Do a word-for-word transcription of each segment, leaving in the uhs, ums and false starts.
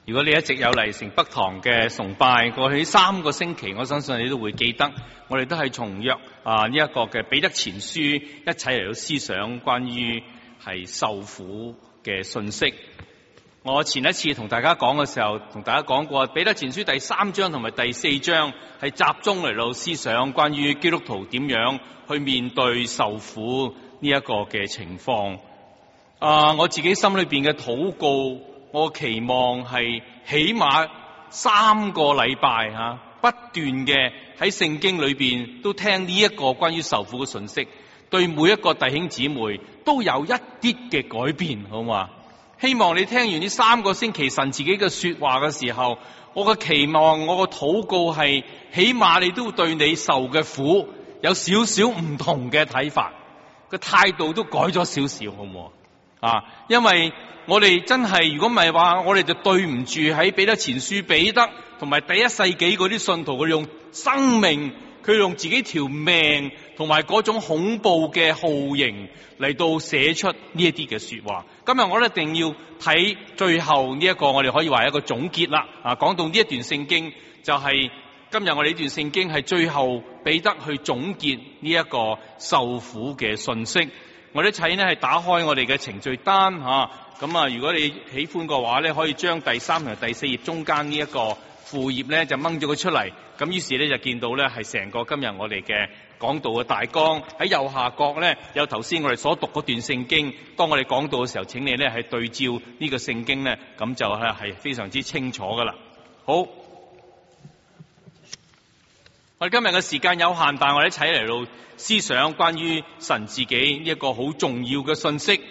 如果你一直有嚟城北堂嘅崇拜，過去三個星期，我相信你都會記得，我哋都係從約啊呢一個嘅彼得前書一齊嚟到思想關於係受苦嘅信息。我前一次同大家講嘅時候，同大家講過彼得前書第三章同埋第四章係集中嚟到思想關於基督徒點樣去面對受苦呢一個嘅情況。啊，我自己心裏邊嘅禱告，我期望係起碼三個禮拜吓，不斷嘅喺聖經裏邊都聽呢一個關於受苦嘅信息，對每一個弟兄姊妹都有一啲嘅改變，好嘛？希望你聽完呢三個星期神自己嘅說話嘅時候，我嘅期望，我嘅禱告係起碼你都對你受嘅苦有少少唔同嘅睇法，個態度都改咗少少，好唔好啊？因為我哋真係，如果唔係話，我哋就對唔住喺彼得前書彼得同埋第一世紀嗰啲信徒，佢用生命，佢用自己條命同埋嗰種恐怖嘅酷刑嚟到寫出呢一啲嘅說話。今日我哋一定要睇最後呢一個，我哋可以話一個總結啦。啊，講到呢一段聖經，就係今日我哋呢段聖經係最後彼得去總結呢一個受苦嘅信息。我哋一齊呢係打開我哋嘅程序單吓，咁啊，如果你喜歡嘅話咧，可以將第三同第四頁中間呢一個副頁咧就掹咗佢出嚟，咁於是咧就見到咧係成個今日我哋嘅講道嘅大綱。喺右下角咧有頭先我哋所讀嗰段聖經，當我哋講道嘅時候，請你咧係對照呢個聖經咧，咁就係係非常之清楚噶啦。好，我哋今日嘅時間有限，但係我哋一齊嚟到思想關於神自己呢一個好重要嘅信息。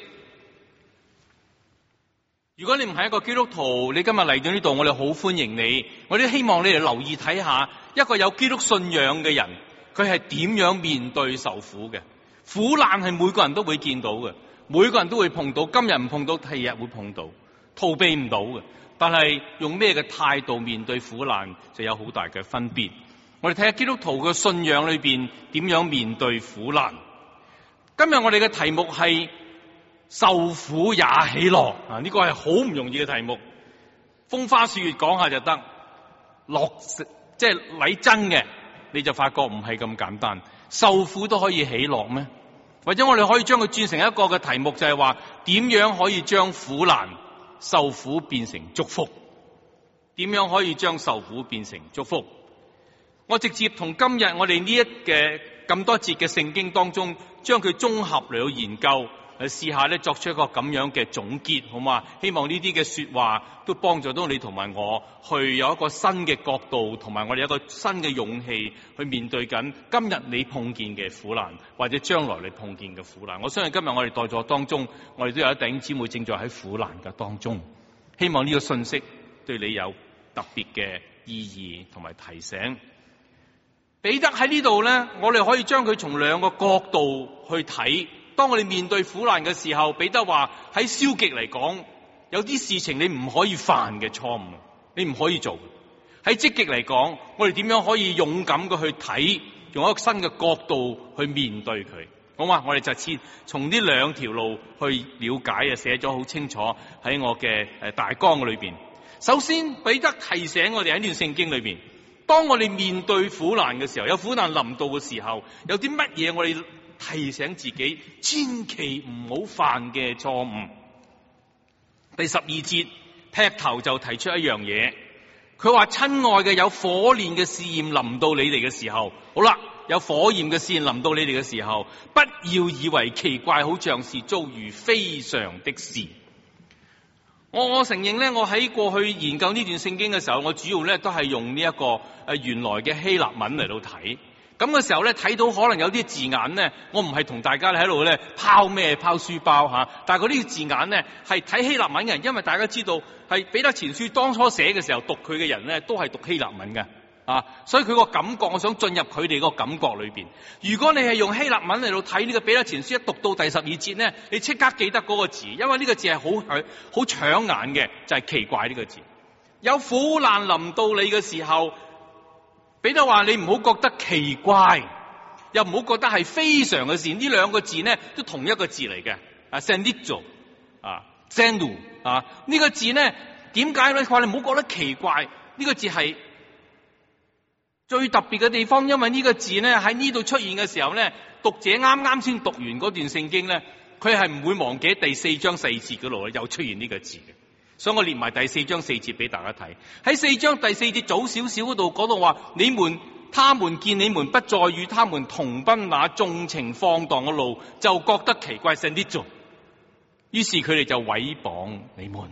如果你唔係一個基督徒，你今日嚟到呢度，我哋好歡迎你。我哋希望你哋留意睇下一個有基督信仰嘅人，佢係點樣面對受苦嘅。苦難係每個人都會見到嘅，每個人都會碰到，今日唔碰到，第二日會碰到，逃避唔到嘅。但係用咩嘅態度面對苦難，就有好大嘅分別。我哋睇下基督徒嘅信仰裏邊點樣面對苦難。今日我哋嘅題目係受苦也喜樂啊！呢個係好唔容易嘅題目，風花雪月講下就得，落即係嚟真嘅，你就發覺唔係咁簡單。受苦都可以喜樂咩？或者我哋可以將佢轉成一個嘅題目，就係話點樣可以將苦難、受苦變成祝福？點樣可以將受苦變成祝福？我直接同今日我哋呢一嘅咁多節嘅聖經當中，將佢綜合嚟到研究。嚟試下咧，作出一個咁樣嘅總結，好嘛？希望呢啲嘅說話都幫助到你同埋我，去有一個新嘅角度，同埋我哋有一個新嘅勇氣去面對緊今日你碰見嘅苦難，或者將來你碰見嘅苦難。我相信今日我哋在座當中，我哋都有一弟兄姊妹正在喺苦難嘅當中。希望呢個信息對你有特別嘅意義同埋提醒。彼得喺呢度咧，我哋可以將佢從兩個角度去睇。當我哋面對苦難嘅時候，彼得話喺消極嚟講，有啲事情你唔可以犯嘅錯誤，你唔可以做。喺積極嚟講，我哋點樣可以勇敢嘅去睇，用一個新嘅角度去面對佢。好嘛，我哋就先從呢兩條路去了解啊，寫咗好清楚喺我嘅誒大綱裏邊。首先，彼得提醒我哋喺呢段聖經裏邊，當我哋面對苦難嘅時候，有苦難臨到嘅時候，有啲乜嘢我哋提醒自己千祈唔好犯嘅錯誤。第十二節劈頭就提出一樣嘢，佢話親愛嘅，有火煉嘅試驗臨到你哋嘅時候，好啦，有火焰嘅試驗臨到你哋嘅時候，不要以為奇怪，好像是遭遇非常的事。我我承認咧，我喺過去研究呢段聖經嘅時候，我主要咧都係用呢一個誒原來嘅希臘文嚟到睇。咁嘅時候咧，睇到可能有啲字眼咧，我唔係同大家喺度咧拋咩拋書包吓，但係嗰啲字眼咧係睇希臘文嘅人，因為大家知道係彼得前書當初寫嘅時候讀佢嘅人咧都係讀希臘文嘅啊，所以佢個感覺，我想進入佢哋個感覺裏邊。如果你係用希臘文嚟到睇呢個彼得前書，一讀到第十二節咧，你即刻記得嗰個字，因為呢個字係好好搶眼嘅，就係奇怪呢個字。有苦難臨到你嘅時候，彼得話你唔好覺得奇怪，又唔好覺得係非常嘅事。呢兩個字呢都同一個字嚟嘅，啊 sendizo 啊 sendu 啊呢個字呢點解咧？佢話你唔好覺得奇怪，呢個字係最特別嘅地方，因為呢個字咧喺呢度出現嘅時候咧，讀者啱啱先讀完嗰段聖經咧，佢係唔會忘記第四章四節嗰度咧又出現呢個字嘅。所以我列埋第四章四節俾大家睇。喺四章第四節早少少嗰度講到話，你們他們見你們不再與他們同奔那縱情放蕩嘅路，就覺得奇怪，甚至做。於是佢哋就毀謗你們。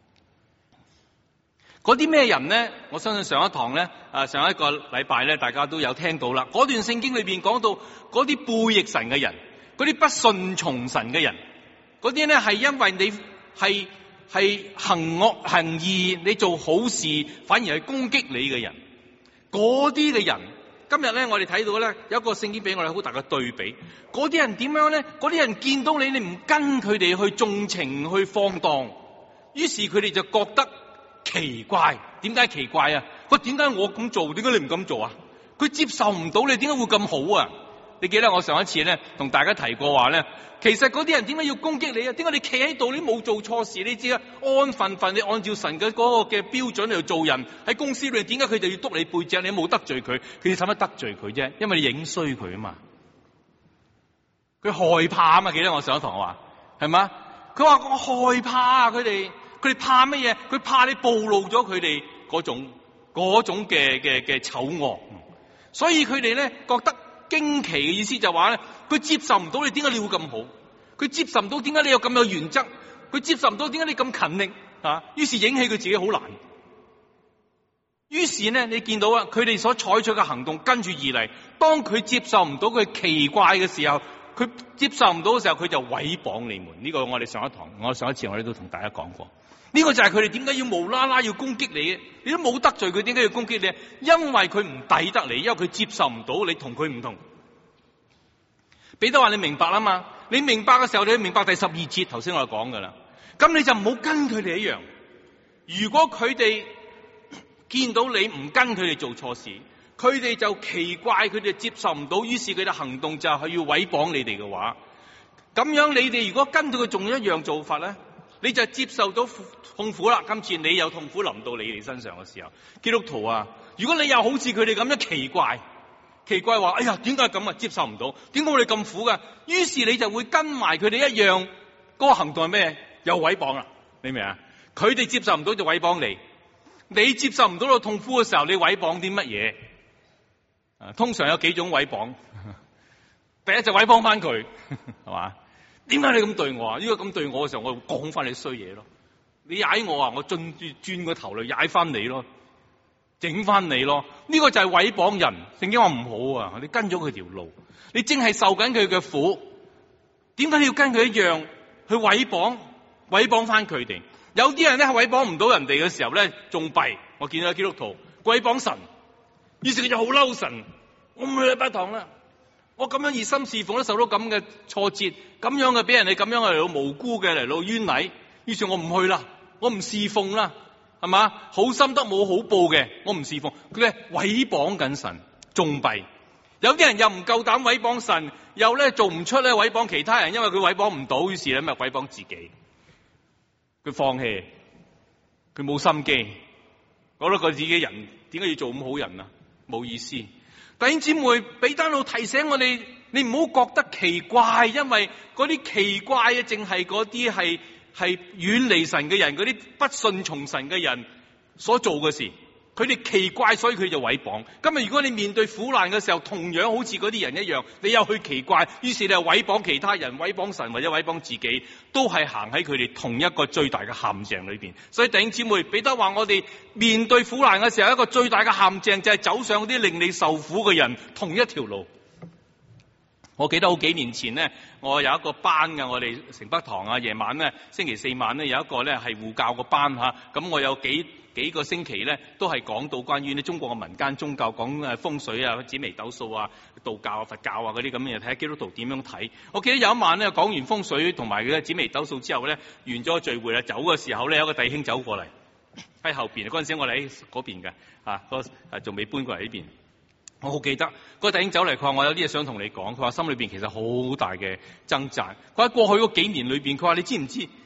嗰啲咩人呢？我相信上一堂咧，啊上一個禮拜咧，大家都有聽到啦。嗰段聖經裏邊講到嗰啲背逆神嘅人，嗰啲不順從神嘅人，嗰啲咧係因為你係係行惡行義，你做好事反而係攻擊你嘅人。嗰啲嘅人，今日咧我哋睇到咧有一個聖經俾我哋好大嘅對比。嗰啲人點樣咧？嗰啲人見到你，你唔跟佢哋去縱情去放蕩，於是佢哋就覺得奇怪。點解奇怪啊？佢點解我咁做，點解你唔咁做啊？佢接受唔到你，點解會咁好啊？你記得我上一次咧同大家提過話咧，其實嗰啲人點解要攻擊你啊？點解你企喺度你冇做錯事？你知啊，安分分，你按照神嘅嗰個嘅標準嚟做人。喺公司裏面點解佢就要督你背脊？你冇得罪佢，佢哋使乜得罪佢啫？因為你影衰佢啊嘛。佢害怕啊嘛，記得我上一堂話係嘛？佢話我害怕啊！佢哋佢哋怕乜嘢？佢怕你暴露咗佢哋嗰種嗰種嘅嘅嘅醜惡，所以佢哋咧覺得驚奇嘅意思就話咧，佢接受唔到你點解你會咁好，佢接受唔到點解你有咁有原則，佢接受唔到點解你咁勤力啊，於是引起佢自己好難。於是咧，你見到啊，佢哋所採取嘅行動跟住而嚟。當佢接受唔到佢奇怪嘅時候，佢接受唔到嘅時候，佢就毀謗你們。呢個我哋上一堂，我上一次我哋都同大家講過。呢個就係佢哋點解要無啦啦要攻擊你？你都冇得罪佢，點解要攻擊你？因為佢唔抵得你，因為佢接受唔到你同佢唔同。彼得話你明白啦嘛？你明白嘅時候，你要明白第十二節，頭先我哋講噶啦。咁你就唔好跟佢哋一樣。如果佢哋見到你唔跟佢哋做錯事，佢哋就奇怪，佢哋接受唔到，於是佢哋行動就係要毀謗你哋嘅話，咁樣你哋如果跟到佢仲一樣做法咧，你就接受到痛苦啦。今次你有痛苦臨到你哋身上嘅時候，基督徒啊，如果你又好似佢哋咁樣奇怪，奇怪話，哎呀，點解咁啊？接受唔到，點解我哋咁苦噶？於是你就會跟埋佢哋一樣，嗰個行動係咩？又毀謗啦，你明唔明啊？佢哋接受唔到就毀謗你，你接受唔到個痛苦嘅時候，你毀謗啲乜嘢？啊，通常有幾種毀謗。第一就毀謗翻佢，係嘛？點解你咁對我啊？如果咁對我嘅時候，我講翻你衰嘢咯。你踩我啊，我轉轉個頭嚟踩翻你咯，整翻你咯。呢個就係毀謗人。聖經話唔好啊，你跟咗佢條路，你正係受緊佢嘅苦。點解你要跟佢一樣去毀謗？毀謗翻佢哋。有啲人咧係毀謗唔到人哋嘅時候咧，仲弊。我見到基督徒毀謗神，於是佢就好嬲神。我唔去禮拜堂啦。我咁樣熱心侍奉都受到咁嘅挫折，咁樣嘅俾人哋咁樣嚟到無辜嘅嚟到冤禮，於是我唔去啦，我唔侍奉啦，係嘛？好心得冇好報嘅，我唔侍奉。佢咧毀謗緊神，仲弊。有啲人又唔夠膽毀謗神，又咧做唔出咧毀謗其他人，因為佢毀謗唔到，於是咧咪毀謗自己。佢放棄，佢冇心機，覺得佢自己人點解要做咁好人啊？冇意思。弟兄姊妹，彼得喺度提醒我哋，你唔好覺得奇怪，因為嗰啲奇怪嘅，淨係嗰啲係係遠離神嘅人，嗰啲不順從神嘅人所做嘅事。佢哋奇怪，所以佢就毀謗。今日如果你面對苦難嘅時候，同樣好似嗰啲人一樣，你又去奇怪，於是你又毀謗其他人、毀謗神或者毀謗自己，都係行喺佢哋同一個最大嘅陷阱裏邊。所以弟兄姊妹，彼得話我哋面對苦難嘅時候，一個最大嘅陷阱就係走上嗰啲令你受苦嘅人同一條路。我記得好幾年前呢，我有一個班嘅，我哋城北堂啊，夜晚咧星期四晚咧有一個咧係護教個班吓，咁我有幾幾個星期咧都係講到關於呢中國嘅民間宗教，講誒風水啊、紫微斗數啊、道教啊、佛教啊嗰啲咁嘅嘢，睇下基督徒點樣睇。我記得有一晚咧講完風水同埋嘅紫微斗數之後咧，完咗個聚會啦，走嘅時候咧有一個弟兄走過嚟喺後邊，嗰陣時我哋喺嗰邊嘅啊，嗰誒仲未搬過嚟呢邊。我好記得嗰個弟兄走嚟，佢話我有啲嘢想同你講。佢話心裏邊其實好大嘅掙扎。佢喺過去嗰幾年裏邊，佢話你知唔知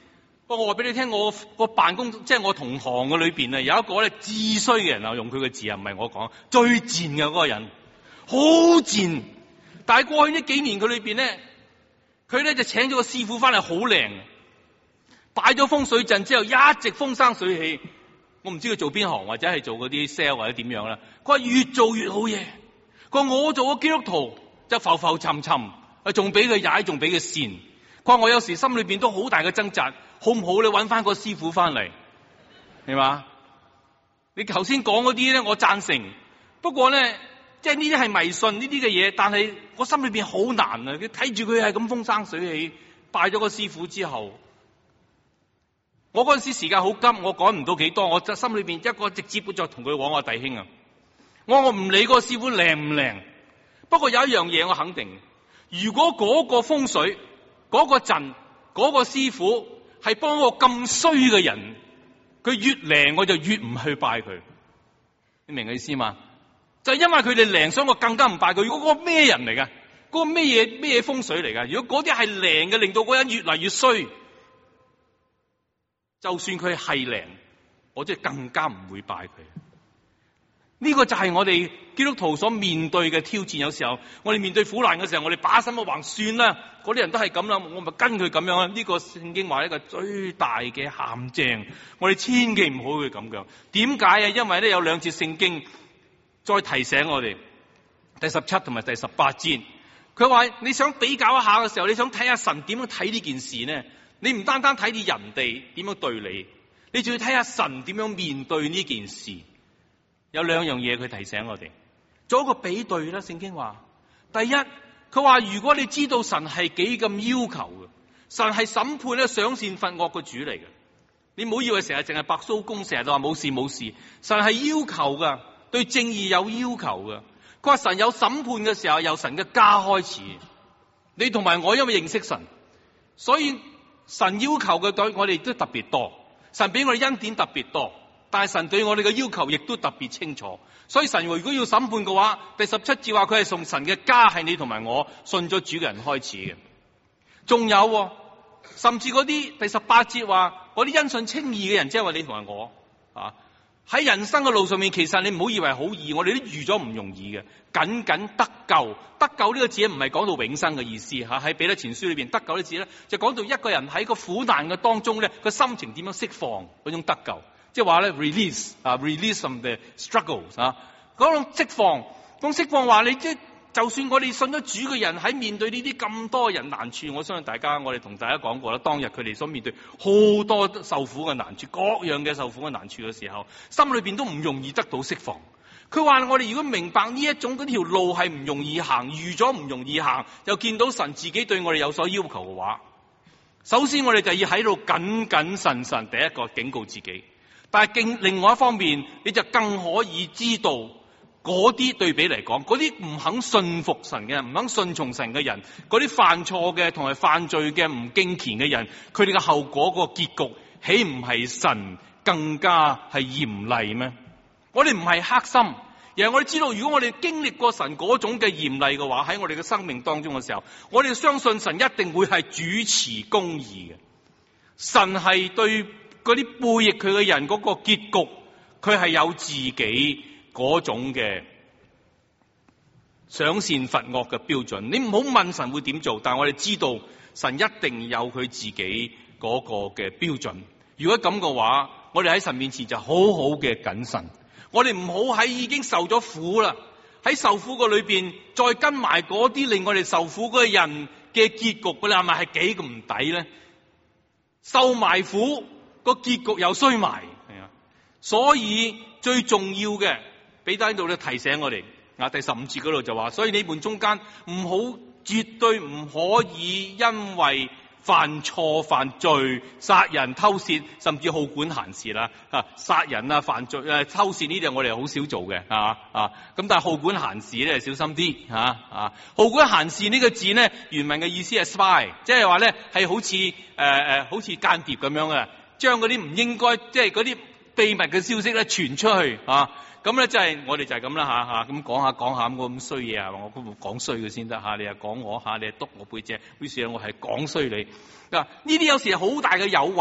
不過我話俾你聽，我個辦公即係我同行嘅裏邊啊，有一個咧至衰嘅人啊，用佢嘅字啊，唔係我講，最賤嘅嗰個人，好賤。但係過去呢幾年佢裏邊咧，佢咧就請咗個師傅翻嚟，好靚，擺咗風水陣之後，一直風生水起。我唔知佢做邊行，或者係做嗰啲 sell 或者點樣啦。佢話越做越好嘢。佢話我做個基督徒就浮浮沉沉，啊仲俾佢踩，仲俾佢跣。佢話我有時心裏邊都好大嘅掙扎，好唔好你揾翻個師傅翻嚟，係嘛？你頭先講嗰啲咧，我贊成。不過咧，即係呢啲係迷信呢啲嘅嘢，但係我心裏邊好難啊！你睇住佢係咁風生水起，拜咗個師傅之後，我嗰陣時時間好急，我講唔到幾多，我心裏邊一個直接就同佢講，我弟兄啊，我我唔理嗰個師傅靚唔靚，不過有一樣嘢我肯定，如果嗰個風水嗰個陣嗰個師傅係幫我咁衰嘅人，佢越靚我就越唔去拜佢。你明我意思嘛？就係因為佢哋靚，所以我更加唔拜佢。如果嗰個咩人嚟㗎？嗰個咩嘢咩嘢風水嚟㗎？如果嗰啲係靚嘅，令到嗰個人越嚟越衰，就算佢係靚，我即係更加唔會拜佢。呢個就係我哋基督徒所面對嘅挑戰。有時候我哋面對苦難嘅時候，我哋把心一橫算啦，嗰啲人都係咁啦，我咪跟佢咁樣啦。呢個聖經話一個最大嘅陷阱，我哋千祈唔好去咁樣。點解啊？因為咧有兩節聖經再提醒我哋，第十七同埋第十八節，佢話你想比較一下嘅時候，你想睇下神點樣睇呢件事呢？你唔單單睇住人哋點樣對你，你仲要睇下神點樣面對呢件事。有兩樣嘢佢提醒我哋，做一個比對啦。聖經話，第一，佢話如果你知道神係幾咁要求嘅，神係審判咧賞善罰惡嘅主嚟嘅。你唔好以為成日淨係白蘇公，成日都話冇事冇事。神係要求噶，對正義有要求噶。佢話神有審判嘅時候，由神嘅家開始。你同埋我因為認識神，所以神要求嘅對我哋都特別多，神俾我哋恩典特別多。但係神對我哋嘅要求亦都特別清楚，所以神如果要審判嘅話，第十七節話佢係從神嘅家，係你同埋我信咗主嘅人開始嘅。仲有，甚至嗰啲第十八節話嗰啲因信稱義嘅人，即係話你同埋我啊，喺人生嘅路上面，其實你唔好以為好易，我哋都預咗唔容易嘅。僅僅得救，得救呢個字唔係講到永生嘅意思吓，喺彼得前書裏邊得救呢個字咧，就講到一個人喺個苦難嘅當中咧，個心情點樣釋放嗰種得救。即係話咧 release 啊 release from the struggles 啊，嗰種釋放，嗰種釋放話你即係就算我哋信咗主嘅人喺面對呢啲咁多人難處，我相信大家我哋同大家講過啦，當日佢哋所面對好多受苦嘅難處，各樣嘅受苦嘅難處嘅時候，心裏邊都唔容易得到釋放。佢話我哋如果明白呢一種嗰條路係唔容易行，預咗唔容易行，又見到神自己對我哋有所要求嘅話，首先我哋就要喺度謹謹慎慎，第一個警告自己。但係另外一方面，你就更可以知道嗰啲對比嚟講，嗰啲唔肯信服神嘅，唔肯順從神嘅人，嗰啲犯錯嘅同埋犯罪嘅唔敬虔嘅人，佢哋嘅後果個結局，豈唔係神更加係嚴厲咩？我哋唔係黑心，而係我哋知道，如果我哋經歷過神嗰種嘅嚴厲嘅話，喺我哋嘅生命當中嘅時候，我哋相信神一定會係主持公義嘅。神係對嗰啲背逆佢嘅人嗰個結局，佢係有自己嗰種嘅賞善罰惡嘅標準。你唔好問神會點做，但係我哋知道神一定有佢自己嗰個嘅標準。如果咁嘅話，我哋喺神面前就好好嘅謹慎。我哋唔好喺已經受咗苦啦，喺受苦個裏邊再跟埋嗰啲令我哋受苦嗰個人嘅結局，佢哋係咪係幾咁唔抵咧？受埋苦，個結局又衰埋，係啊！所以最重要嘅，彼得喺度咧提醒我哋，啊第十五節嗰度就話，所以你們中間唔好，絕對唔可以因為犯錯、犯罪、殺人、偷竊，甚至好管閒事啦。啊，殺人啊、犯罪、誒偷竊呢啲我哋好少做嘅，啊啊！咁但係好管閒事咧，小心啲嚇啊！好管閒事呢個字咧，原文嘅意思係 spy，即係話咧係好似誒誒好似間諜咁樣嘅。將嗰啲唔應該，即係嗰啲秘密嘅消息咧傳出去啊！咁咧就係我哋就係咁啦吓吓，咁講下講下咁衰嘢啊！我咁講衰嘅先得吓，你又講我吓，你又督我背脊，於是我係講衰你嗱。呢啲有時係好大嘅誘惑，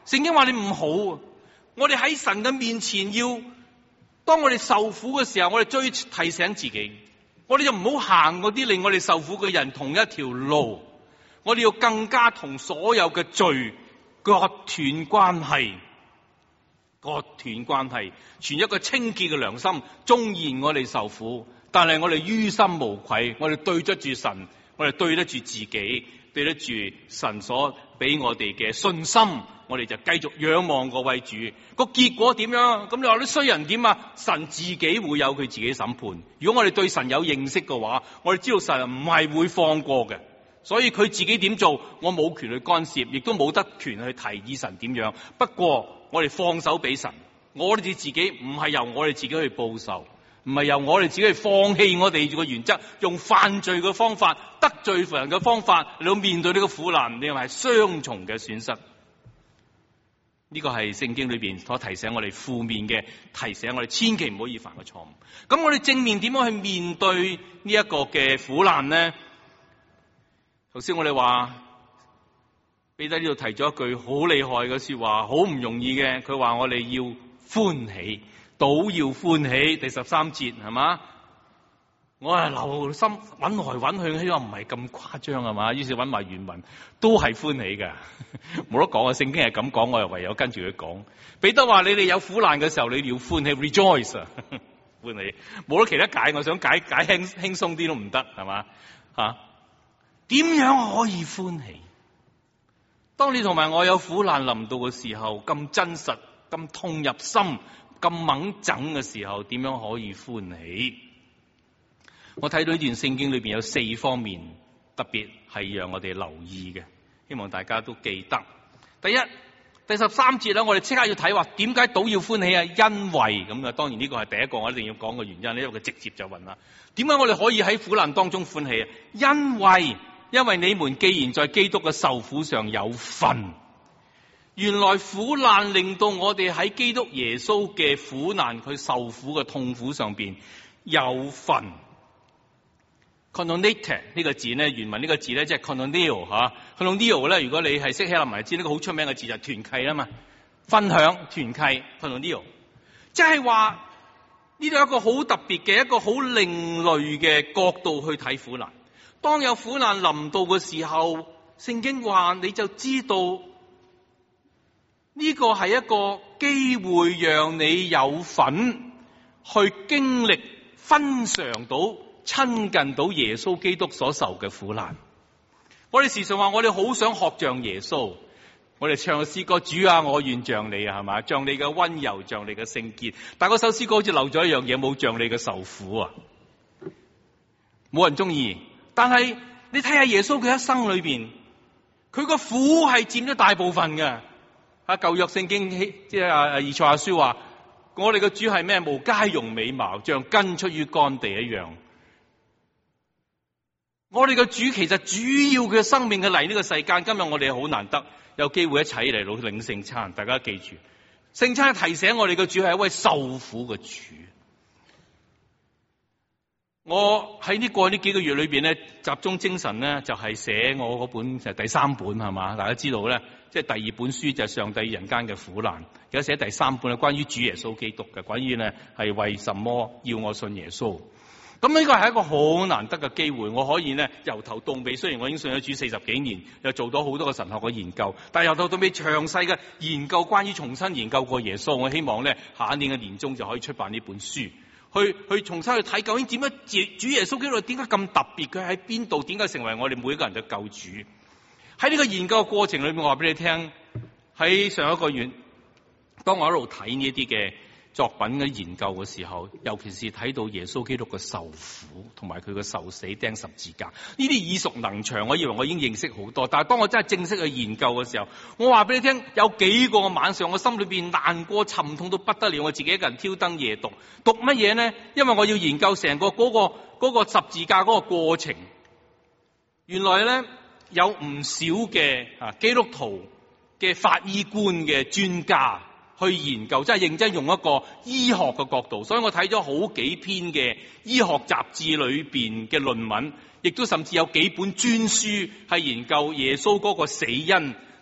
聖經話你唔好。我哋喺神嘅面前要，當我哋受苦嘅時候，我哋追提醒自己，我哋就唔好行嗰啲令我哋受苦嘅人同一條路。我哋要更加同所有嘅罪割斷關係，割斷關係，存一個清潔嘅良心。縱然我哋受苦，但係我哋於心無愧，我哋對得住神，我哋對得住自己，對得住神所俾我哋嘅信心，我哋就繼續仰望嗰位主。個結果點樣？咁你話啲衰人點啊？神自己會有佢自己審判。如果我哋對神有認識嘅話，我哋知道神唔係會放過嘅。所以佢自己點做，我冇權去干涉，亦都冇得權去提議神點樣。不過我哋放手俾神，我哋自己唔係由我哋自己去報仇，唔係由我哋自己去放棄我哋個原則，用犯罪嘅方法、得罪人嘅方法嚟到面對呢個苦難，你係雙重嘅損失。呢個係聖經裏邊所提醒我哋負面嘅提醒，我哋千祈唔好以犯個錯誤。咁我哋正面點樣去面對呢一個嘅苦難呢？頭先我哋話彼得呢度提咗一句好厲害嘅說話，好唔容易嘅。佢話我哋要歡喜，倒要歡喜。第十三節係嘛？我係留心揾來揾去，希望唔係咁誇張係嘛？於是揾埋原文，都係歡喜嘅，冇得講啊！聖經係咁講，我又唯有跟住佢講。彼得話：你哋有苦難嘅時候，你哋要歡喜 ，rejoice 啊！歡喜，冇得其他解，我想解解輕輕鬆啲都唔得係嘛？吓？點樣可以歡喜？當你同埋我有苦難臨到嘅時候，咁真實、咁痛入心、咁猛整嘅時候，點樣可以歡喜？我睇到呢段聖經裏邊有四方面，特別係讓我哋留意嘅，希望大家都記得。第一，第十三節咧，我哋即刻要睇話點解倒要歡喜啊？因為咁啊，當然呢個係第一個我一定要講嘅原因，因為佢直接就問啦：點解我哋可以喺苦難當中歡喜啊？因為因為你們既然在基督嘅受苦上有份，原來苦難令到我哋喺基督耶穌嘅苦難，佢受苦嘅痛苦上邊有份。Koinonia 呢個字咧，原文呢個字咧即係 koinonia 吓 koinonia 咧，如果你係識希臘文知呢個好出名嘅字就係團契啊嘛，分享團契 koinonia，即係話呢度有一個好特別嘅一個好另類嘅角度去睇苦難。當有苦難臨到嘅時候，聖經話你就知道呢個係一個機會，讓你有份去經歷、分嘗到、親近到耶穌基督所受嘅苦難。我哋時常話我哋好想學像耶穌，我哋唱嘅詩歌：主啊，我願像你啊，係嘛？像你嘅溫柔，像你嘅聖潔。但係嗰首詩歌好似漏咗一樣嘢，冇像你嘅受苦啊，冇人中意。但係你睇下耶穌佢一生裏邊，佢個苦係佔咗大部分嘅。啊，舊約聖經即係啊以賽亞書話，我哋嘅主係咩？無佳容美貌，像根出於乾地一樣。我哋嘅主其實主要嘅生命嘅嚟呢個世間，今日我哋好難得有機會一齊嚟到領聖餐。大家記住，聖餐提醒我哋嘅主係一位受苦嘅主。我喺呢過呢幾個月裏邊咧，集中精神咧就係寫我嗰本就係第三本係嘛？大家知道咧，即係第二本書就係上帝人間嘅苦難，而家寫第三本係關於主耶穌基督嘅，關於咧係為什麼要我信耶穌。咁呢個係一個好難得嘅機會，我可以咧由頭到尾，雖然我已經信咗主四十幾年，又做到好多個神學嘅研究，但係由頭到尾詳細嘅研究，關於重新研究過耶穌。我希望咧下一年嘅年中就可以出版呢本書。去去重新去睇究竟點解主耶穌基督點解咁特別？佢喺邊度？點解成為我哋每一個人嘅救主？喺呢個研究嘅過程裏面，我話俾你聽，喺上一個月，當我喺度睇呢啲嘅作品嘅研究嘅時候，尤其是睇到耶穌基督嘅受苦同埋佢嘅受死釘十字架，呢啲耳熟能詳，我以為我已經認識好多。但係當我真係正式去研究嘅時候，我話俾你聽，有幾個晚上我心裏邊難過沉痛到不得了，我自己一個人挑燈夜讀。讀乜嘢呢？因為我要研究成個嗰個嗰個十字架嗰個過程。原來咧有唔少嘅啊基督徒嘅法醫官嘅專家去研究，真係認真用一個醫學嘅角度，所以我睇咗好幾篇嘅醫學雜誌裏邊嘅論文，亦都甚至有幾本專書係研究耶穌嗰個死因，同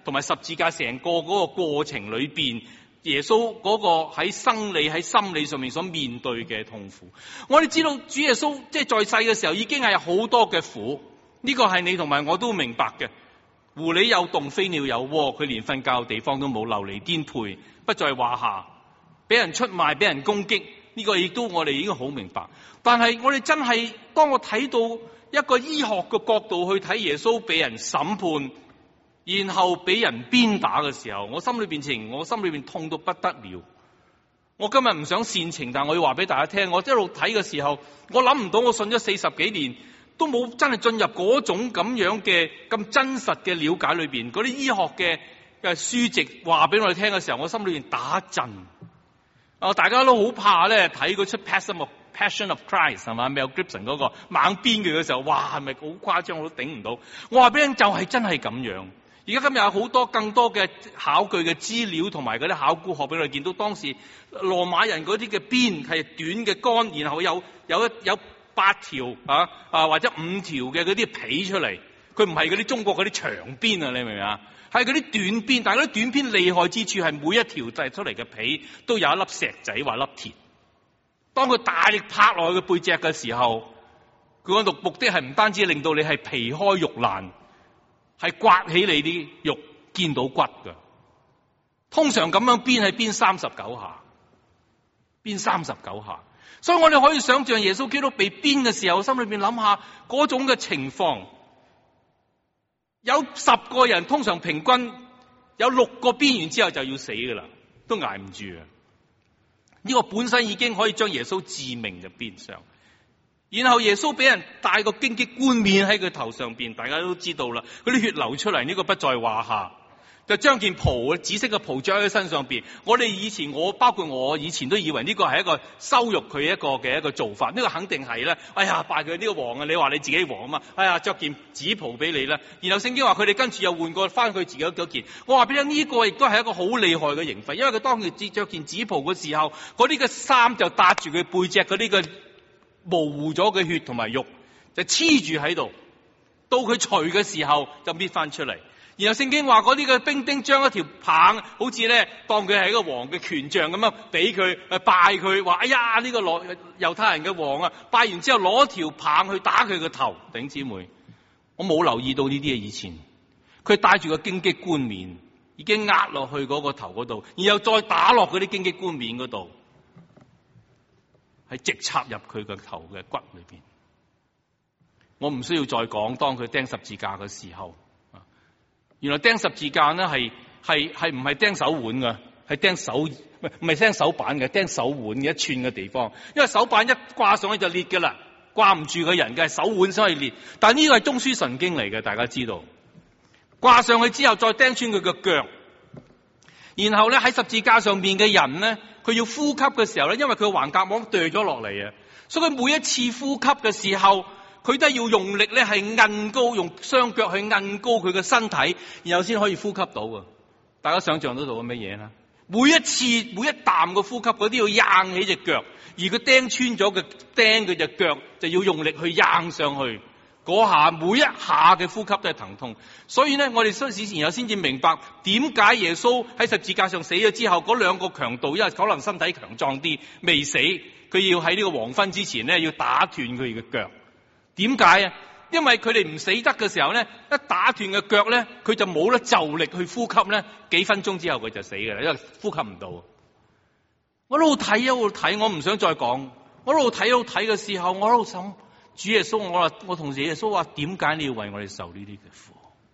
同埋十字架成個嗰個過程裏邊，耶穌嗰個喺生理喺心理上面所面對嘅痛苦。我哋知道主耶穌即係在世嘅時候已經係好多嘅苦，呢個係你同埋我都明白嘅。狐狸有洞，飛鳥有窩，佢連瞓覺嘅地方都冇，流離顛沛不在話下，俾人出賣，俾人攻擊，呢個亦都我哋已經好明白。但係我哋真係當我睇到一個醫學嘅角度去睇耶穌俾人審判，然後俾人鞭打嘅時候，我心裏邊情，我心裏邊痛到不得了。我今日唔想煽情，但我要話俾大家聽，我一路睇嘅時候，我諗唔到我信咗四十幾年，都冇真係進入嗰種咁樣嘅咁真實嘅了解裏邊。嗰啲醫學嘅嘅書籍話俾我哋聽嘅時候，我心裏邊打震。啊，大家都好怕咧睇嗰出 Passion of Passion of Christ 係嘛，Mel Gibson 嗰個猛鞭佢嘅時候，哇，係咪好誇張？我都頂唔到。我話俾你聽，就係真係咁樣。而家今日有好多更多嘅考據嘅資料同埋嗰啲考古學俾我哋見到，當時羅馬人嗰啲嘅鞭係短嘅杆，然後有有一有八條啊啊或者五條嘅嗰啲皮出嚟，佢唔係嗰啲中國嗰啲長鞭啊，你明唔明啊？係嗰啲短鞭，但係嗰啲短鞭厲害之處係每一條製出嚟嘅皮都有一粒石仔或粒鐵。當佢大力拍落去嘅背脊嘅時候，佢嗰度目的係唔單止令到你係皮開肉爛，係刮起你啲肉見到骨㗎。通常咁樣鞭係鞭三十九下，鞭三十九下。所以我哋可以想象耶穌基督被鞭嘅時候，心裏邊諗下嗰種嘅情況。有十個人，通常平均有六個鞭完之後就要死噶啦，都挨唔住啊！呢個本身已經可以將耶穌致命嘅鞭傷。然後耶穌俾人戴個荊棘冠冕喺佢頭上邊，大家都知道啦，嗰啲血流出嚟，呢個不在話下。就將件袍，紫色嘅袍着喺佢身上邊。我哋以前，我包括我以前都以為呢個係一個羞辱佢一個嘅一個做法。呢個肯定係啦。哎呀，拜佢呢個王啊！你話你自己王啊嘛？哎呀，着件紫袍俾你啦。然後聖經話佢哋跟住又換過翻佢自己嗰件。我話俾你聽，呢個亦都係一個好厲害嘅刑罰，因為佢當佢着件紫袍嘅時候，嗰啲嘅衫就搭住佢背脊嗰啲嘅模糊咗嘅血同埋肉，就黐住喺度。到佢除嘅時候就搣翻出嚟。然後聖經話嗰啲嘅兵丁將一條棒，好似咧當佢係一個王嘅權杖咁樣俾佢，誒拜佢，話哎呀呢個羅猶太人嘅王啊！拜完之後攞條棒去打佢個頭。弟兄姊妹，我冇留意到呢啲嘢以前，佢戴住個荊棘冠冕，已經壓落去嗰個頭嗰度，然後再打落嗰啲荊棘冠冕嗰度，係直插入佢個頭嘅骨裏邊。我唔需要再講，當佢釘十字架嘅時候。原來釘十字架咧係係係唔係釘手腕噶，係釘手唔係唔係釘手板嘅，釘手腕嘅一寸嘅地方。因為手板一掛上去就裂噶啦，掛唔住個人嘅，手腕先可以裂。但呢個係中樞神經嚟嘅，大家知道。掛上去之後再釘穿佢嘅腳，然後咧喺十字架上邊嘅人咧，佢要呼吸嘅時候咧，因為佢橫膈膜墜咗落嚟啊，所以佢每一次呼吸嘅時候，佢都係要用力咧，係摁高，用雙腳去摁高佢嘅身體，然後先可以呼吸到啊！大家想象得到乜嘢啦？每一次每一啖嘅呼吸，佢都要硬起隻腳，而佢釘穿咗嘅釘佢隻腳，就要用力去硬上去。嗰下每一下嘅呼吸都係疼痛，所以咧，我哋嗰時然後先至明白點解耶穌喺十字架上死咗之後，嗰兩個強盜因為可能身體強壯啲，未死，佢要喺呢個黃昏之前咧，要打斷佢嘅腳。點解啊？因為佢哋唔死得嘅時候咧，一打斷嘅腳咧，佢就冇得就力去呼吸咧，幾分鐘之後佢就死㗎啦，因為呼吸唔到。我喺度睇一路睇，我唔想再講。我喺度睇一路睇嘅時候，我喺度想，主耶穌，我話我同時耶穌話，點解你要為我哋受呢啲嘅苦？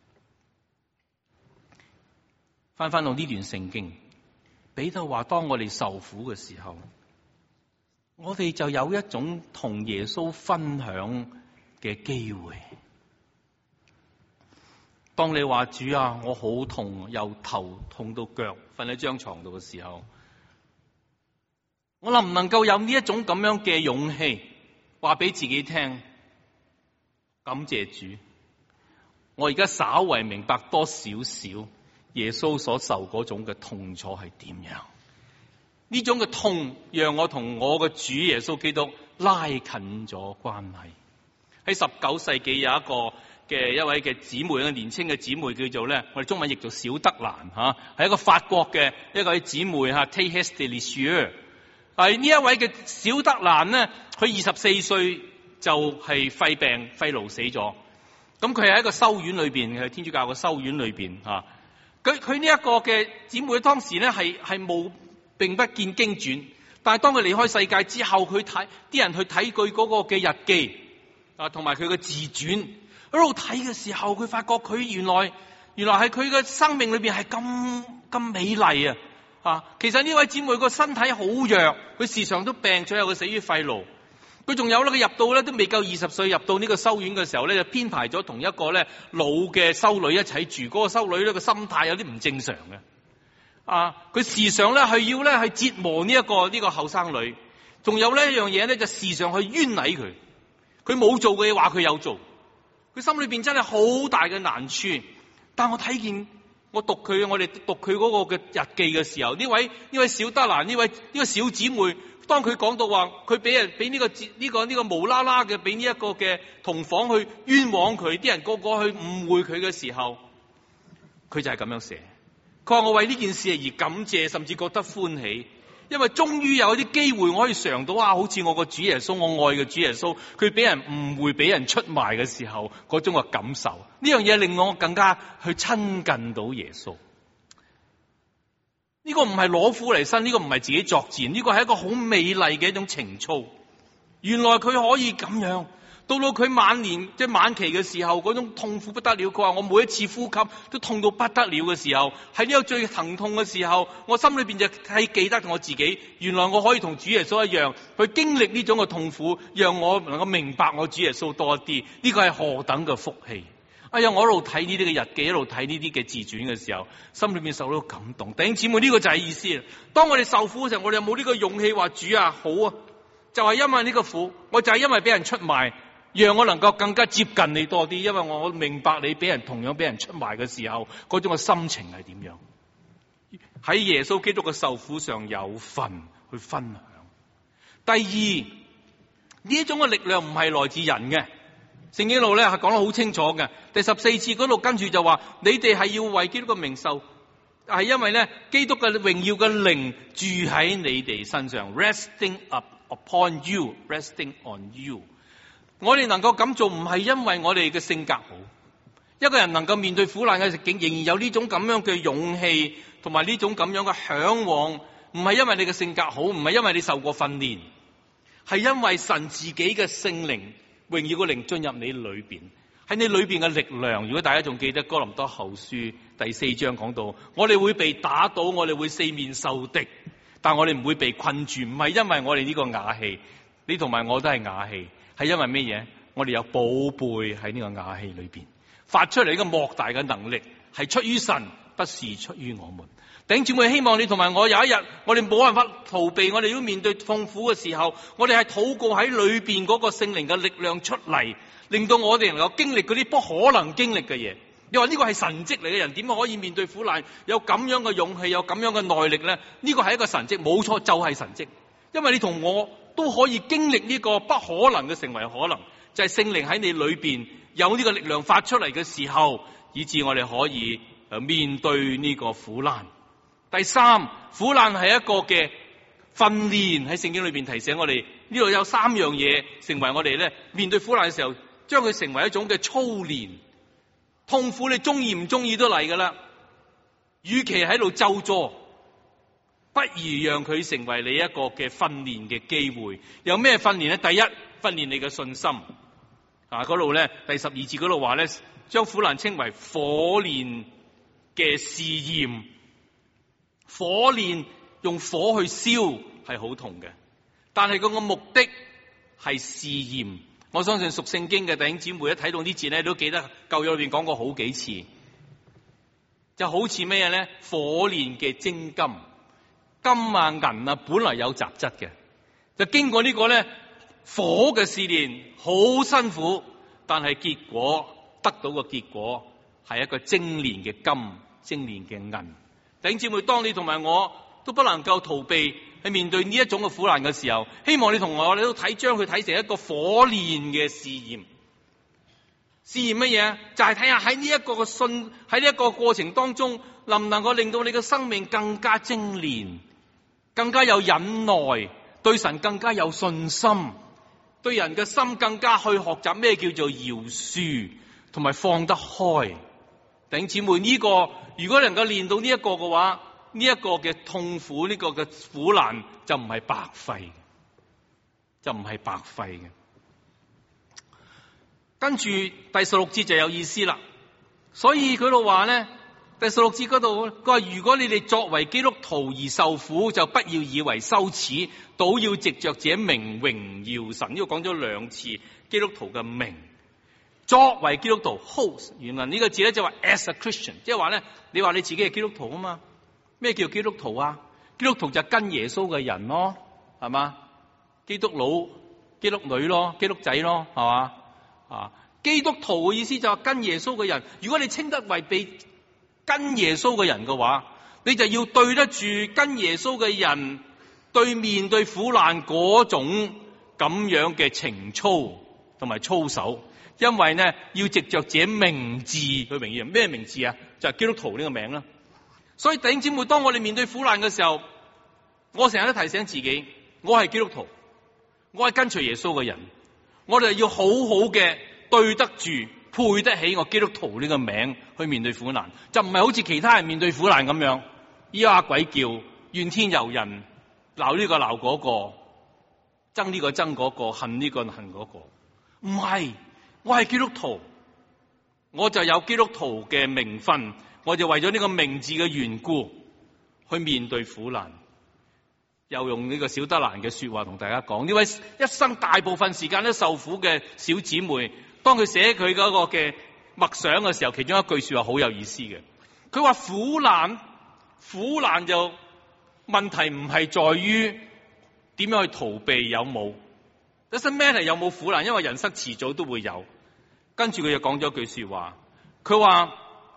翻翻到呢段聖經，彼得話，當我哋受苦嘅時候，我哋就有一種同耶穌分享嘅機會。當你話主啊，我好痛，由頭痛到腳，瞓喺張床度嘅時候，我能唔能夠有呢一種咁樣嘅勇氣，話俾自己聽，感謝主，我而家稍為明白多少少耶穌所受嗰種嘅痛楚係點樣。呢種嘅痛，讓我同我嘅主耶穌基督拉近咗關係。喺十九世紀有一個嘅一位嘅姊妹，一個年青嘅姊妹叫做咧，我哋中文譯做小德蘭嚇，係一個法國嘅一位姊妹嚇 Thérèse de Lisieux。係呢一位嘅小德蘭咧，佢二十四歲就係肺病肺癆死咗。咁佢係喺一個修院裏邊，係天主教嘅修院裏邊嚇。佢佢呢一個嘅姊妹當時咧係係冇並不見經傳，但係當佢離開世界之後，佢睇啲人去睇佢嗰個嘅日記啊，同埋佢嘅自傳喺度睇嘅時候，佢發覺佢原來原來係佢嘅生命裏邊係咁咁美麗啊！啊，其實呢位姊妹個身體好弱，佢時常都病，最後佢死於肺癆。佢仲有咧，佢入到咧都未夠二十歲，入到呢個修院嘅時候咧，就編排咗同一個咧老嘅修女一齊住。嗰個修女咧個心態有啲唔正常嘅。啊，佢時常咧係要咧去折磨呢一個呢個後生女。仲有呢一樣嘢咧，就時常去冤枉佢。佢冇做嘅嘢話佢有做。佢心裏邊真係好大嘅難處。但我睇見我讀佢，我哋讀佢嗰個嘅日記嘅時候，呢位呢位小德蘭呢位呢個小姊妹。當佢講到話，佢俾人俾呢個呢個呢個無啦啦嘅俾呢一個嘅同房去冤枉佢，啲人個個去誤會佢嘅時候，佢就係咁樣寫。佢話我為呢件事而感謝，甚至覺得歡喜，因為終於有啲機會我可以嘗到啊，好似我個主耶穌，我愛嘅主耶穌，佢俾人誤會、俾人出賣嘅時候嗰種嘅感受。呢樣嘢令我更加去親近到耶穌。呢個唔係攞苦嚟辛，呢個唔係自己作賤，呢個係一個好美麗嘅一種情操。原來佢可以咁樣，到到佢晚年即係晚期嘅時候，嗰種痛苦不得了。佢話我每一次呼吸都痛到不得了嘅時候，喺呢個最疼痛嘅時候，我心裏邊就係記得我自己，原來我可以同主耶穌一樣去經歷呢種嘅痛苦，讓我能夠明白我主耶穌多一啲。呢個係何等嘅福氣！哎呀，我一路睇呢啲嘅日記，一路睇呢啲嘅自傳嘅時候，心裏面受到感動。弟兄姊妹，呢個就係意思。當我哋受苦嘅時候，我哋有冇呢個勇氣話主啊，好啊，就係因為呢個苦，我就係因為俾人出賣，讓我能夠更加接近你多啲，因為我明白你俾人同樣俾人出賣嘅時候，嗰種嘅心情係點樣。喺耶穌基督嘅受苦上有份去分享。第二，呢一種嘅力量唔係來自人嘅。聖經路咧係講得好清楚嘅，第十四節嗰度跟住就話，你哋係要為基督嘅名受，係因為咧基督嘅榮耀嘅靈住喺你哋身上 ，resting up upon you，resting on you。我哋能夠咁做，唔係因為我哋嘅性格好，一個人能夠面對苦難嘅逆境，仍然有呢種咁樣嘅勇氣，同埋呢種咁樣嘅向往，唔係因為你嘅性格好，唔係因為你受過訓練，係因為神自己嘅聖靈。榮耀嘅靈進入你裏邊，喺你裏邊嘅力量。如果大家仲記得哥林多後書第四章講到，我哋會被打倒，我哋會四面受敵，但我哋唔會被困住，唔係因為我哋呢個瓦器，你同埋我都係瓦器，係因為咩嘢？我哋有寶貝喺呢個瓦器裏邊發出嚟呢個莫大嘅能力，係出於神，不是出於我們。弟兄姊妹，希望你同埋我有一日，我哋冇辦法逃避，我哋要面對痛苦嘅時候，我哋係禱告喺裏邊嗰個聖靈嘅力量出嚟，令到我哋能夠經歷嗰啲不可能經歷嘅嘢。你話呢個係神蹟嚟嘅，人點可以面對苦難有咁樣嘅勇氣，有咁樣嘅耐力咧？呢個係一個神蹟，冇錯，就係神蹟。因為你同我都可以經歷呢個不可能嘅成為可能，就係聖靈喺你裏邊有呢個力量發出嚟嘅時候，以致我哋可以誒面對呢個苦難。第三，苦難係一個嘅訓練，喺聖經裏邊提醒我哋，呢度有三樣嘢成為我哋咧面對苦難嘅時候，將佢成為一種嘅操練。痛苦你中意唔中意都嚟噶啦，與其喺度咒詛，不如讓佢成為你一個嘅訓練嘅機會。有咩訓練咧？第一，訓練你嘅信心。啊，嗰度咧第十二節嗰度話咧，將苦難稱為火煉嘅試驗。火煉用火去燒係好痛嘅，但係佢個目的係試驗。我相信讀聖經嘅弟兄姊妹一睇到呢節咧，都記得舊約裏邊講過好幾次，就好似咩嘢咧？火煉嘅精金，金啊銀啊本來有雜質嘅，就經過呢個咧火嘅試煉，好辛苦，但係結果得到嘅結果係一個精煉嘅金，精煉嘅銀。弟兄姊妹，當你同埋我都不能夠逃避去面對呢一種嘅苦難嘅時候，希望你同我你都睇將佢睇成一個火煉嘅試驗。 試驗乜嘢？就係睇下喺呢一個嘅信，喺呢一個過程當中，能唔能夠令到你嘅生命更加精煉，更加有忍耐，對神更加有信心，對人嘅心更加去學習咩叫做饒恕，同埋放得開。弟兄姊妹，呢個如果能夠練到呢一個嘅話，呢一個嘅痛苦，呢個嘅苦難就唔係白費，就唔係白費嘅。跟住第十六節就有意思啦，所以佢度話咧，第十六節嗰度佢話：如果你哋作為基督徒而受苦，就不要以為羞恥，倒要藉着這名榮耀神。呢個講咗兩次基督徒嘅名。作為基督徒 ，host 原來呢個字咧就話 as a Christian， 即係話咧，你話你自己係基督徒啊嘛？咩叫基督徒啊？基督徒就跟耶穌嘅人咯，係嘛？基督佬、基督女咯、基督仔咯，係嘛？啊，基督徒嘅意思就係跟耶穌嘅人。如果你稱得為被跟耶穌嘅人嘅話，你就要對得住跟耶穌嘅人對面對苦難嗰種咁樣嘅情操同埋操守。因為咧要藉着這名字去榮耀，咩名字啊？就係、是、基督徒呢個名啦。所以弟兄姊妹，當我哋面對苦難嘅時候，我成日都提醒自己，我係基督徒，我係跟隨耶穌嘅人，我哋要好好嘅對得住、配得起我基督徒呢個名去面對苦難，就唔係好似其他人面對苦難咁樣，咿呀鬼叫、怨天尤人、鬧呢個鬧嗰個、憎呢個憎嗰個、恨呢個恨嗰個，唔係。我係基督徒，我就有基督徒嘅名分，我就為咗呢個名字嘅緣故去面對苦難。又用呢個小德蘭嘅說話同大家講，呢位一生大部分時間都受苦嘅小姊妹，當佢寫佢嗰個嘅默想嘅時候，其中一句說話好有意思嘅。佢話苦難，苦難就問題唔係在於點樣去逃避有冇，doesn't matter有冇苦難，因為人生遲早都會有。跟住佢又講咗句說話，佢話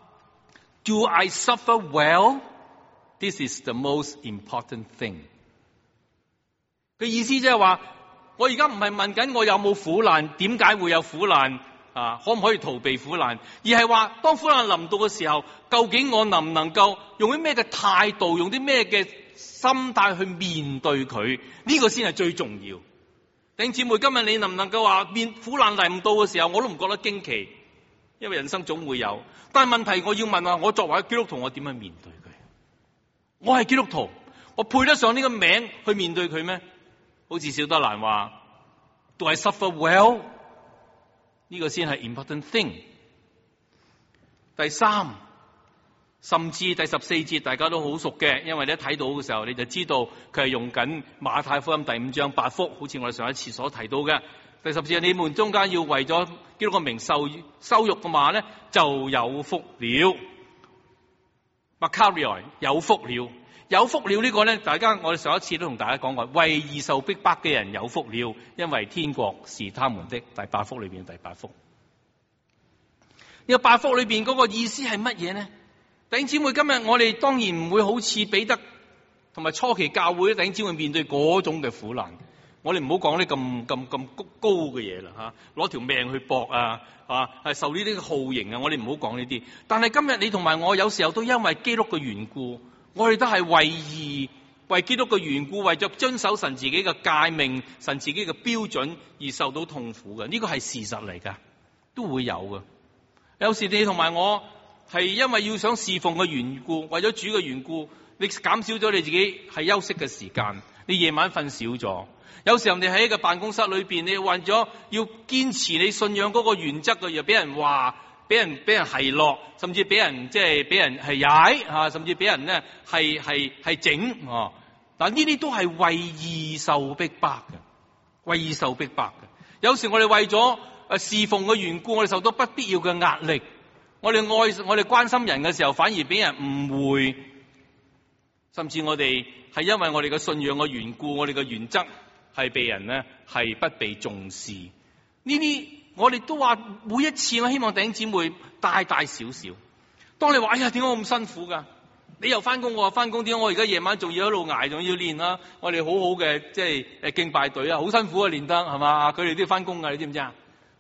Do I suffer well? This is the most important thing。佢意思即係話，我而家唔係問緊我有冇苦難，點解會有苦難啊？可唔可以逃避苦難？而係話當苦難臨到嘅時候，究竟我能唔能夠用啲咩嘅態度，用啲咩嘅心態去面對佢？呢個先係最重要。弟兄姊妹，今日你能唔能夠話面苦難嚟唔到嘅時候，我都唔覺得驚奇，因為人生總會有。但係問題我要問啊，我作為基督徒，我點樣面對佢？我係基督徒，我配得上呢個名去面對佢咩？好似小德蘭話 Do I suffer well？ 呢個先係 important thing。第三，甚至第十四節大家都好熟嘅，因為你一睇到嘅時候，你就知道佢係用緊馬太福音第五章八福，好似我哋上一次所提到嘅。第十節，你們中間要為咗基督嘅名受羞辱嘅話咧，就有福了。Makarioi 有福了，有福了呢個咧，大家我哋上一次都同大家講過，為義受逼迫嘅人有福了，因為天國是他們的。第八福裏邊第八福，呢個八福裏邊嗰個意思係乜嘢呢？弟兄姊妹，今日我哋當然唔會好似彼得同埋初期教會弟兄姊妹面對嗰種嘅苦難，我哋唔好講啲咁咁咁高嘅嘢啦吓，攞條命去搏啊啊，係受呢啲酷刑啊，我哋唔好講呢啲。但係今日你同埋我有時候都因為基督嘅緣故，我哋都係為義為基督嘅緣故，為咗遵守神自己嘅誡命、神自己嘅標準而受到痛苦嘅，呢個係事實嚟噶，都會有嘅。有時你同埋我係因為要想侍奉嘅緣故，為咗主嘅緣故，你減少咗你自己係休息嘅時間，你夜晚瞓少咗。有時候你喺一個辦公室裏邊，你為咗要堅持你信仰嗰個原則嘅，又俾人話，俾人俾人奚落，甚至俾人即係俾人係踩吓，甚至俾人咧係係係整哦。但呢啲都係為義受逼迫嘅，為義受逼迫嘅。有時我哋為咗誒侍奉嘅緣故，我哋受到不必要嘅壓力。我哋愛我哋關心人嘅時候，反而俾人誤會，甚至我哋係因為我哋嘅信仰嘅緣故，我哋嘅原則係被人咧係不被重視。呢啲我哋都話每一次，我希望弟兄姊妹大大小小。當你話哎呀，點解我咁辛苦噶？你又翻工，我又翻工，點解我而家夜晚仲要一路挨，仲要練啦？我哋好好嘅即係誒敬拜隊啊，好辛苦啊練得係嘛？佢哋都要翻工噶，你知唔知啊？啊！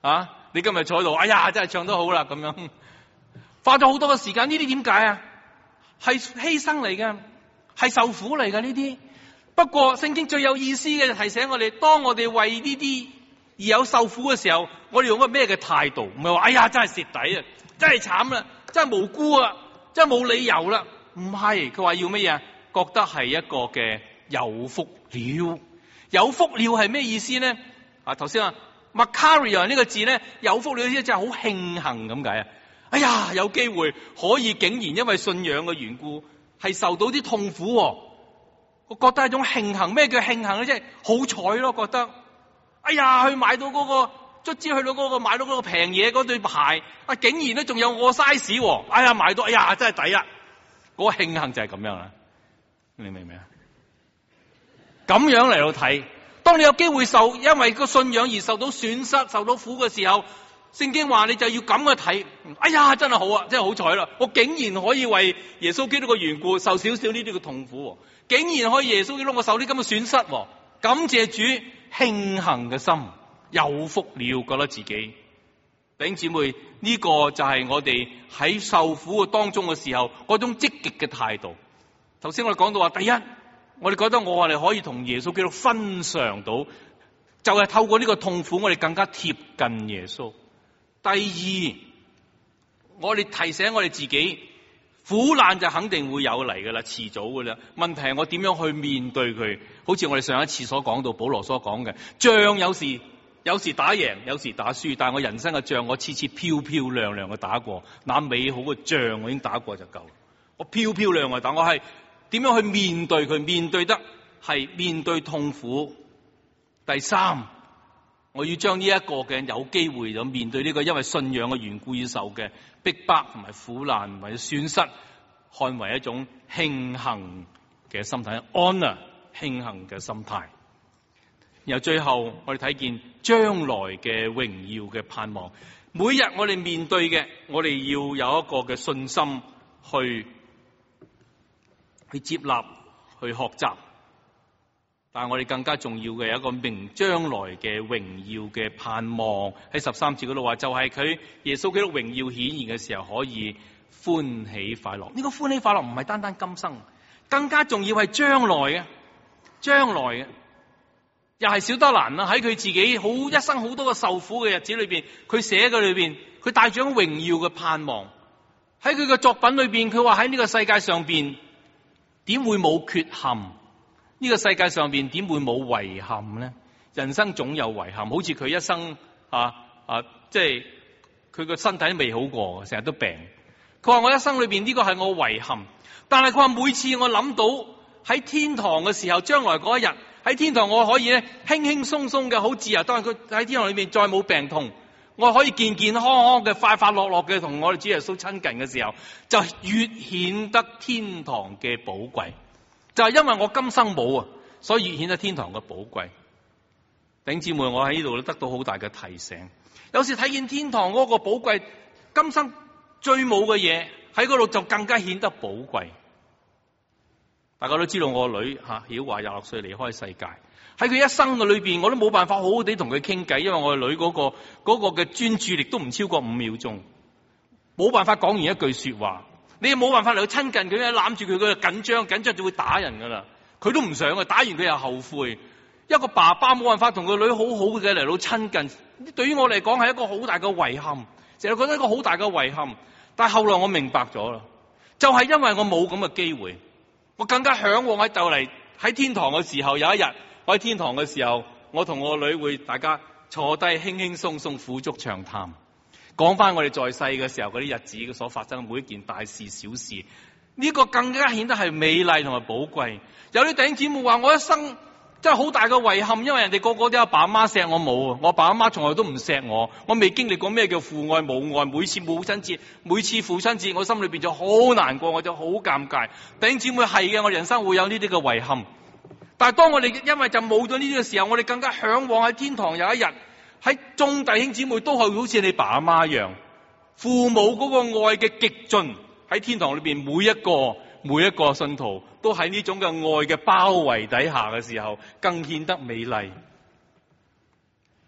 你今日坐喺度，哎呀，真係唱得好啦，咁樣花咗好多嘅時間。呢啲點解啊？係犧牲嚟嘅，係受苦嚟嘅呢啲。不過聖經最有意思嘅就提醒我哋，當我哋為呢啲而有受苦嘅時候，我哋用個咩嘅態度？唔係話哎呀，真係蝕底啊，真係慘啦，真係無辜啊，真係冇理由啦。唔係，佢話要乜嘢？覺得係一個嘅有福了。有福了係咩意思呢？啊，頭先話 Makarios 呢個字咧，有福了意思就係好慶幸咁解啊！哎呀，有機會可以竟然因為信仰嘅緣故係受到啲痛苦，我覺得係一種慶幸。咩叫慶幸咧？即係好彩咯，覺得哎呀，去買到嗰個卒之去到嗰個買到嗰個平嘢嗰對鞋，啊，竟然咧仲有我 size， 哎呀，買到，哎呀，真係抵啦！嗰個慶幸就係咁樣啦，你明唔明啊？咁樣嚟到睇，當你有機會受因為個信仰而受到損失、受到苦嘅時候，聖經話你就要咁去睇。哎呀，真係好啊，真係好彩啦！我竟然可以為耶穌基督嘅緣故受少少呢啲嘅痛苦，竟然可以耶穌基督我受啲咁嘅損失，感謝主，慶幸嘅心，有福了，覺得自己。弟兄姊妹，呢個就係我哋喺受苦嘅當中嘅時候嗰種積極嘅態度。頭先我哋講到話，第一，我哋覺得我哋可以同耶穌基督分享到，就係透過呢個痛苦，我哋更加貼近耶穌。第二，我哋提醒我哋自己，苦難就肯定會有嚟噶啦，遲早噶啦。問題係我點樣去面對佢？好似我哋上一次所講到，保羅所講嘅，仗有時有時打贏，有時打輸，但係我人生嘅仗，我次次漂漂亮亮嘅打過，那美好嘅仗我已經打過就夠。我漂漂亮嘅打，我係點樣去面對佢？面對得係面對痛苦。第三，我要將呢一個嘅有機會咁面對呢個因為信仰嘅緣故而受嘅逼迫同埋苦難或者損失，看為一種慶幸嘅心態 ，honor 慶幸嘅心態。然後最後我哋睇見將來嘅榮耀嘅盼望。每日我哋面對嘅，我哋要有一個嘅信心去去接納、去學習。但係我哋更加重要嘅有一個明將來嘅榮耀嘅盼望。喺十三節嗰度話，就係佢耶穌基督榮耀顯現嘅時候，可以歡喜快樂。呢個歡喜快樂唔係單單今生，更加重要係將來嘅，將來嘅。又係小德蘭啦，喺佢自己好一生好多嘅受苦嘅日子裏邊，佢寫嘅裏邊，佢帶住榮耀嘅盼望。喺佢嘅作品裏邊，佢話喺呢個世界上邊點會冇缺陷？呢個世界上邊點會冇遺憾呢？人生總有遺憾，好似佢一生啊啊，即係佢個身體都未好過，成日都病。佢話我一生裏邊呢個係我遺憾，但係佢話每次我諗到喺天堂嘅時候，將來嗰一日。喺天堂我可以咧輕輕鬆鬆嘅好自由，當然佢喺天堂裏面再冇病痛，我可以健健康康嘅快快樂樂嘅同我哋主耶穌親近嘅時候，就越顯得天堂嘅寶貴。就係因為我今生冇啊，所以越顯得天堂嘅寶貴。弟兄姊妹，我喺呢度得到好大嘅提醒。有時睇見天堂嗰個寶貴，今生最冇嘅嘢喺嗰度就更加顯得寶貴。大家都知道我個女吓曉華廿六歲離開世界，喺佢一生嘅裏邊，我都冇辦法好好地同佢傾偈，因為我個女嗰個嗰個嘅專注力都唔超過五秒鐘，冇辦法講完一句說話，你又冇辦法嚟去親近佢，攬住佢佢就緊張，緊張就會打人噶啦，佢都唔想啊，打完佢又後悔。一個爸爸冇辦法同個女好好嘅嚟到親近，對於我嚟講係一個好大嘅遺憾，成日覺得一個好大嘅遺憾。但係後來我明白咗啦，就係因為我冇咁嘅機會。我更加向往喺就嚟喺天堂嘅時候，有一日我喺天堂嘅時候，我同我女會大家坐低輕輕鬆鬆撫觸長談，講翻我哋在世嘅時候嗰啲日子所發生每一件大事小事，呢個更加顯得係美麗同埋寶貴。有啲弟兄姊妹話我一生真係好大嘅遺憾，因為人哋個個都阿爸阿媽錫我冇啊，我阿爸阿媽從來都唔錫我，我未經歷過咩叫父愛母愛。每次母親節，每次父親節，我心裏邊就好難過，我就好尷尬。弟兄姊妹係嘅，我人生會有呢啲嘅遺憾。但係當我哋因為就冇咗呢啲嘅時候，我哋更加向往喺天堂有一日，喺眾弟兄姊妹都係好似你爸阿媽一樣，父母嗰個愛嘅極盡喺天堂裏邊，每一個每一個信徒都喺呢種嘅愛嘅包圍底下嘅時候，更顯得美麗。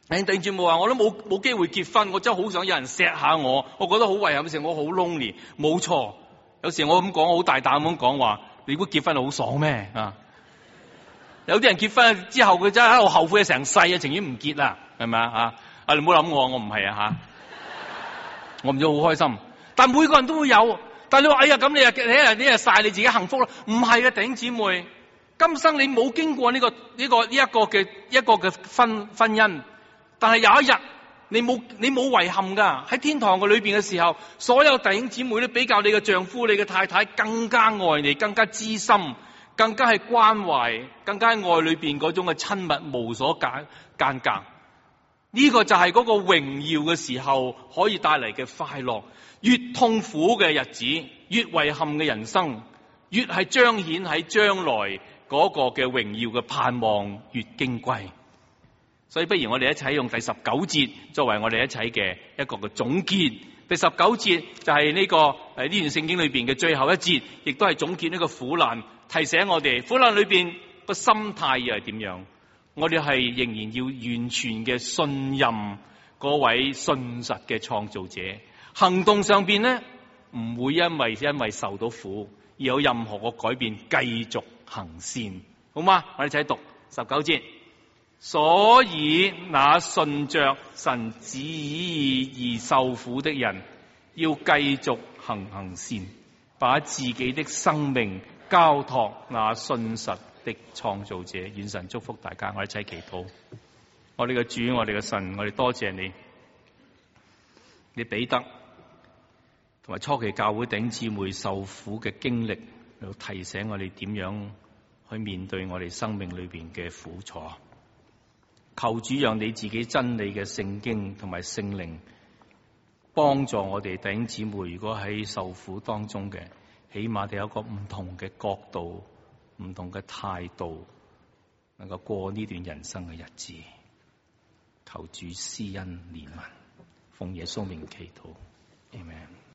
弟兄姊妹話，我都冇冇機會結婚，我真係好想有人錫下我，我覺得好遺憾嘅時候，我好 lonely。冇錯，有時我咁講，我好大膽咁講話，你估結婚係好爽咩啊？有啲人結婚之後，佢真係喺度後悔成世啊，情願唔結啦，係咪啊？啊，你唔好諗我，我唔係啊吓，我唔知好開心。但每個人都會有，但係你話哎呀，咁你啊，你啊，你啊晒你自己幸福啦？唔係嘅，弟兄姊妹，今生你冇經過呢個呢個呢一個嘅一個嘅婚婚姻。但係有一日，你冇你冇遺憾噶，喺天堂嘅裏邊嘅時候，所有弟兄姊妹都比較你嘅丈夫、你嘅太太更加愛你，更加知心，更加係關懷，更加喺愛裏邊嗰種嘅親密無所間間隔。呢、這個就係嗰個榮耀嘅時候可以帶嚟嘅快樂。越痛苦嘅日子，越遺憾嘅人生，越係彰顯喺將來嗰個嘅榮耀嘅盼望越矜貴。所以不如我哋一齊用第十九節作為我哋一齊嘅一個嘅總結。第十九節就係呢、這個誒呢段聖經裏邊嘅最後一節，亦都係總結呢個苦難，提醒我哋苦難裏邊個心態又係點樣。我哋係仍然要完全嘅信任嗰位信實嘅創造者，行動上邊咧唔會因為因為受到苦而有任何嘅改變，繼續行善，好嗎？我哋一齊讀十九節。所以那順着神旨意而受苦的人，要繼續行行善，把自己的生命交託那信實的創造者。願神祝福大家，我哋一齊祈禱。我哋嘅主，我哋嘅神，我哋多謝你。你彼得同埋初期教會弟兄姊妹受苦嘅經歷，嚟提醒我哋點樣去面對我哋生命裏邊嘅苦楚。求主讓你自己真理嘅聖經同埋聖靈幫助我哋弟兄姊妹，如果喺受苦當中嘅，起碼哋有一個唔同嘅角度、唔同嘅態度，能夠過呢段人生嘅日子。求主施恩憐憫，奉耶穌名祈禱，阿們。